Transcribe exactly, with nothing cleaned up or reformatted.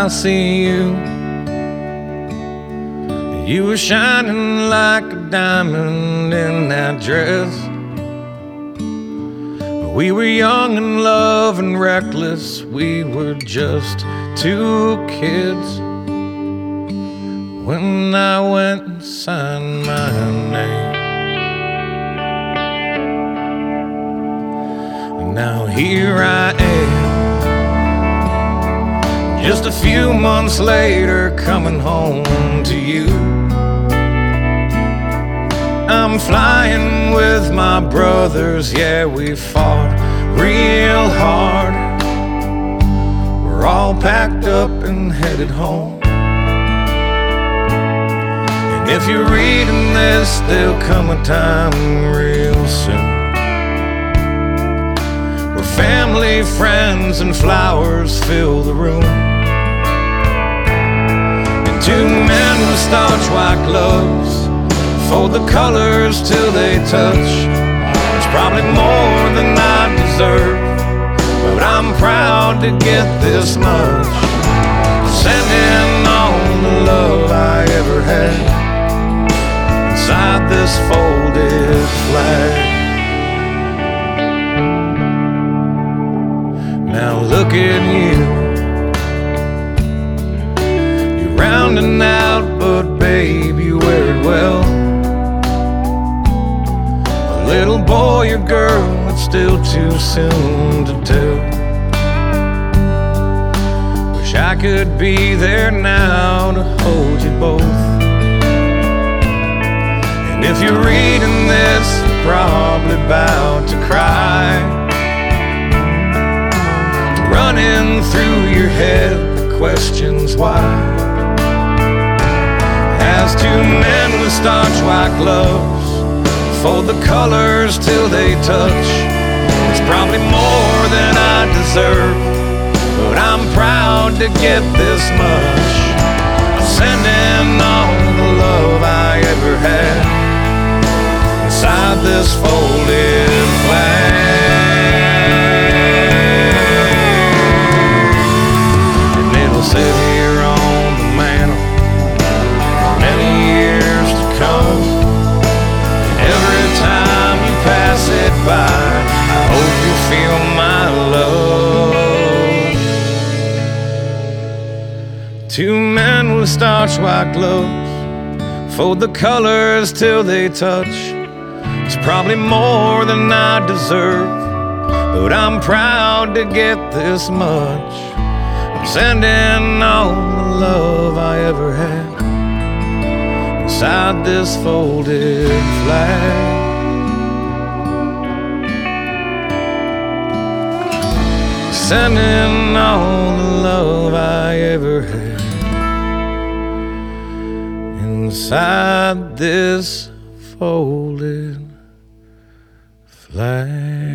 I see you. You were shining like a diamond in that dress. We were young and love and reckless. We were just two kids when I went and signed my name. And now here I am, just a few months later, coming home to you. I'm flying with my brothers, yeah, we fought real hard. We're all packed up and headed home. And if you're reading this, there'll come a time real soon where family, friends, and flowers fill the room. And two men with starch white gloves fold the colors till they touch. It's probably more than I deserve, but I'm proud to get this much. Sending all the love I ever had inside this folded flag. Now look at you, you're rounding out, but babe, you wear it well. Little boy or girl, it's still too soon to tell. Wish I could be there now to hold you both. And if you're reading this, you're probably about to cry. Running through your head the questions why. As two men with starch white gloves fold the colors till they touch. It's probably more than I deserve, but I'm proud to get this much. I'm sending all the love I ever had inside this folded flag. And it'll sit here on the mantle for many years to come. Every time you pass it by, I hope you feel my love. Two men with starch white gloves fold the colors till they touch. It's probably more than I deserve, but I'm proud to get this much. I'm sending all the love I ever had inside this folded flag. Sending all the love I ever had inside this folded flag.